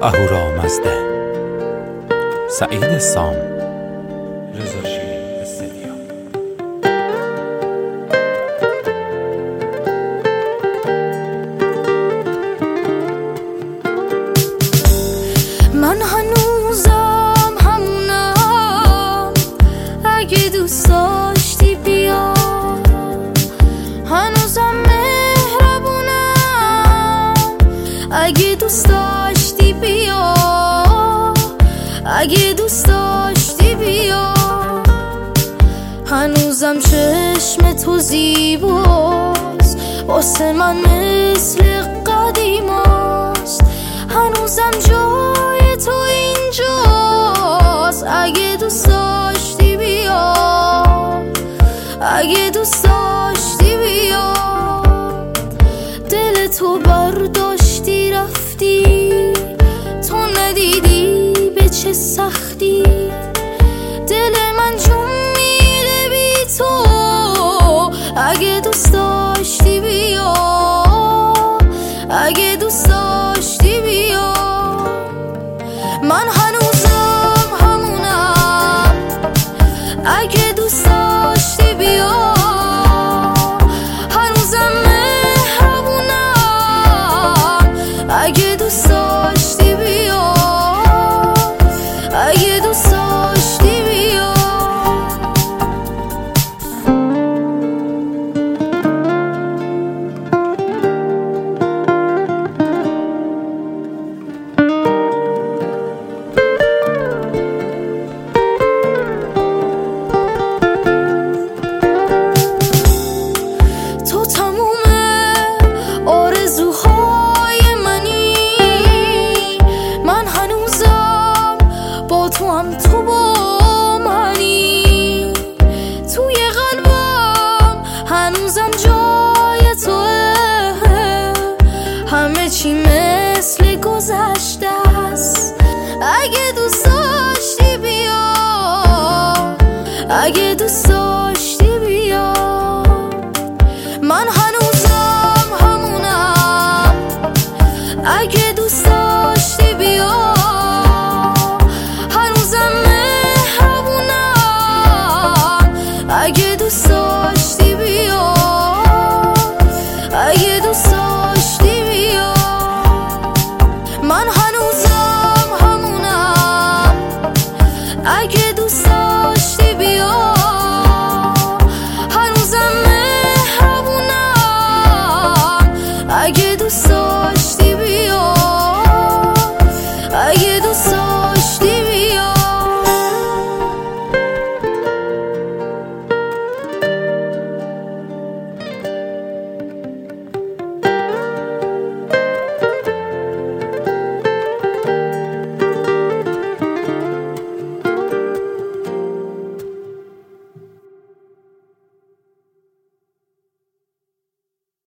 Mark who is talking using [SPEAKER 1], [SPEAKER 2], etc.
[SPEAKER 1] اهورامزده، سعید سام، رضا شیرین استدیو.
[SPEAKER 2] من هنوزم همونم، اگه دوست داشتی بیا. هنوزم مهربونم، اگه دوست داشتی بیا. اگه دوست داشتی بیا. هنوزم چشم تو زیباست، واسه من مثل قدیماست. هنوزم جای تو اینجاست، اگه دوست داشتی بیا. اگه دوست داشتی بیا. دل تو برداشتی رفتی، تو ندیدی به چه سختی. دل من جون میره بی تو، اگه دوست داشتی بیا. اگه دوست داشتی بیا. من هنوزم همونم، اگه دوست داشتی بیا. هنوزم مهربونم، اگه دوست داشتی بیا. اگه دوست داشتی بیا. تو تموم آرزوهای منی، من هنوزم با تو هم، تو با منی. توی قلبم هنوزم جای توه، همه چی مثل گذشته است. اگه دوست داشتی بیا. اگه دوست داشتی بیا. من هنوزم همونم، اگه دوست داشتی بیا. هنوزم مهربونم، اگه دوست داشتی بیا. اگه دوست داشتی بیا. من هنوزم همونم، اگه دوست داشتی بیا. هنوزم مهربونم، اگه دوست داشتی بیا. اگه